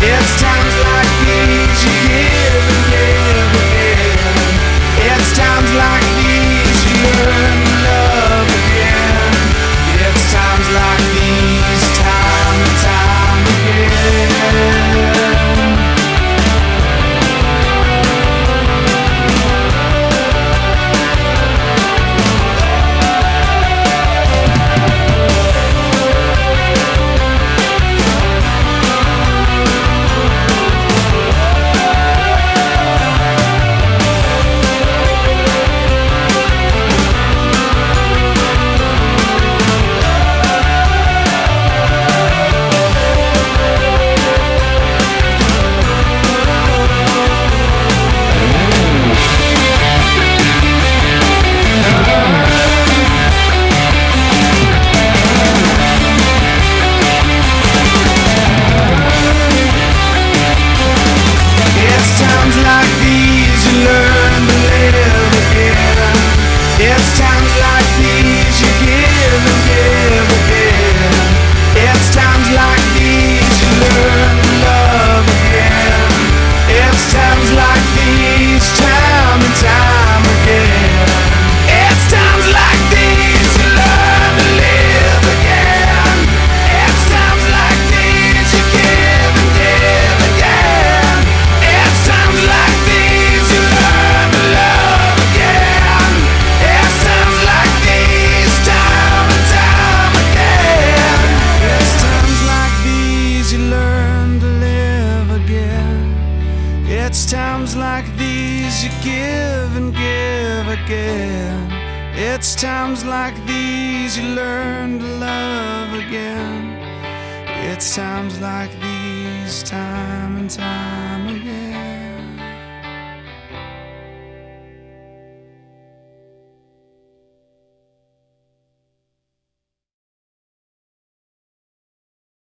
It's times like these you give and give again. It's times like these you learn to love again. It's times like these, time and time again. It's times like these you give and give again. It's times like these you learn to love again. It's times like these, time and time again. It's times like these you learn to live again. It's times like these you give and give again. It's times like these you learn to love again. It's times like these, time and time again. It's times like these you learn to live again. It's times like these you give and give again. It's times like these you learn to love again. It's times like these, time and time